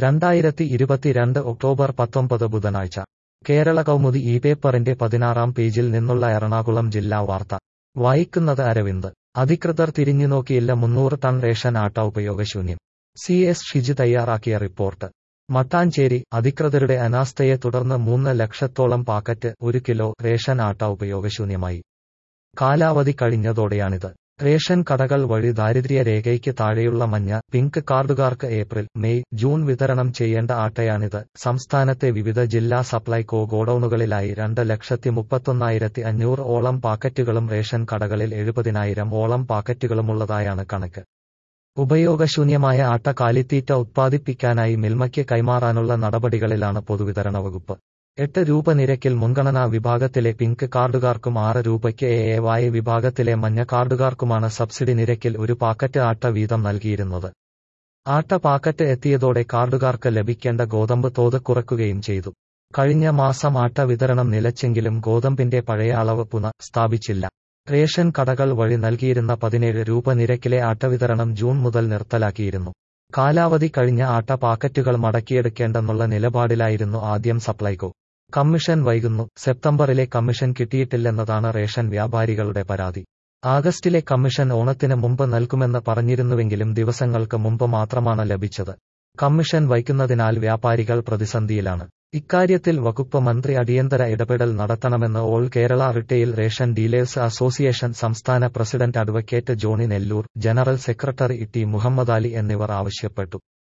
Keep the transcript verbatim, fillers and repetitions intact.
രണ്ടായിരത്തി ഇരുപത്തിരണ്ട് ഒക്ടോബർ പത്തൊമ്പത് ബുധനാഴ്ച കേരള കൗമുദി ഈ പേപ്പറിന്റെ പതിനാറാം പേജിൽ നിന്നുള്ള എറണാകുളം ജില്ലാ വാർത്ത വായിക്കുന്നത് അരവിന്ദ്. അധികൃതർ തിരിഞ്ഞുനോക്കിയില്ല, മുന്നൂറ് ടൺ റേഷൻ ആട്ട ഉപയോഗശൂന്യം. സി എസ് ഷിജി തയ്യാറാക്കിയ റിപ്പോർട്ട്. മട്ടാഞ്ചേരി. അധികൃതരുടെ അനാസ്ഥയെ തുടർന്ന് മൂന്ന് ലക്ഷത്തോളം പാക്കറ്റ് ഒരു കിലോ റേഷൻ ആട്ട ഉപയോഗശൂന്യമായി. കാലാവധി കഴിഞ്ഞതോടെയാണിത്. റേഷൻ കടകൾ വഴി ദാരിദ്ര്യ രേഖയ്ക്ക് താഴെയുള്ള മഞ്ഞ, പിങ്ക് കാർഡുകാർക്ക് ഏപ്രിൽ, മെയ്, ജൂൺ വിതരണം ചെയ്യേണ്ട ആട്ടയാണിത്. സംസ്ഥാനത്തെ വിവിധ ജില്ലാ സപ്ലൈകോ ഗോഡൌണുകളിലായി രണ്ട് ലക്ഷത്തി മുപ്പത്തൊന്നായിരത്തി അഞ്ഞൂറ് ഓളം പാക്കറ്റുകളും റേഷൻ കടകളിൽ എഴുപതിനായിരം ഓളം പാക്കറ്റുകളുമുള്ളതായാണ് കണക്ക്. ഉപയോഗശൂന്യമായ ആട്ട കാലിത്തീറ്റ ഉത്പാദിപ്പിക്കാനായി മിൽമയ്ക്ക് കൈമാറാനുള്ള നടപടികളിലാണ് പൊതുവിതരണ വകുപ്പ്. എട്ട് രൂപ നിരക്കിൽ മുൻഗണനാ വിഭാഗത്തിലെ പിങ്ക് കാർഡുകാർക്കും ആറ് രൂപയ്ക്ക് എ എ വായ് വിഭാഗത്തിലെ മഞ്ഞ കാർഡുകാർക്കുമാണ് സബ്സിഡി നിരക്കിൽ ഒരു പാക്കറ്റ് ആട്ട വീതം നൽകിയിരുന്നത്. ആട്ട പാക്കറ്റ് എത്തിയതോടെ കാർഡുകാർക്ക് ലഭിക്കേണ്ട ഗോതമ്പ് തോത് കുറയ്ക്കുകയും ചെയ്തു. കഴിഞ്ഞ മാസം ആട്ട വിതരണം നിലച്ചെങ്കിലും ഗോതമ്പിന്റെ പഴയ അളവ് പുനഃ സ്ഥാപിച്ചില്ല. റേഷൻ കടകൾ വഴി നൽകിയിരുന്ന പതിനേഴ് രൂപ നിരക്കിലെ ആട്ട വിതരണം ജൂൺ മുതൽ നിർത്തലാക്കിയിരുന്നു. കാലാവധി കഴിഞ്ഞ ആട്ട പാക്കറ്റുകൾ മടക്കിയെടുക്കേണ്ടെന്നുള്ള നിലപാടിലായിരുന്നു ആദ്യം സപ്ലൈകോ. കമ്മീഷൻ വൈകുന്നു. സെപ്റ്റംബറിലെ കമ്മീഷൻ കിട്ടിയിട്ടില്ലെന്നതാണ് റേഷൻ വ്യാപാരികളുടെ പരാതി. ആഗസ്റ്റിലെ കമ്മീഷൻ ഓണത്തിന് മുമ്പ് നൽകുമെന്ന് പറഞ്ഞിരുന്നുവെങ്കിലും ദിവസങ്ങൾക്ക് മുമ്പ് മാത്രമാണ് ലഭിച്ചത്. കമ്മീഷൻ വൈകുന്നതിനാൽ വ്യാപാരികൾ പ്രതിസന്ധിയിലാണ്. ഇക്കാര്യത്തിൽ വകുപ്പ് മന്ത്രി അടിയന്തര ഇടപെടൽ നടത്തണമെന്ന് all Kerala retail ration dealers association സംസ്ഥാന president advocate Johny Nellur, general secretary T Muhammadali എന്നിവർ ആവശ്യപ്പെട്ടു.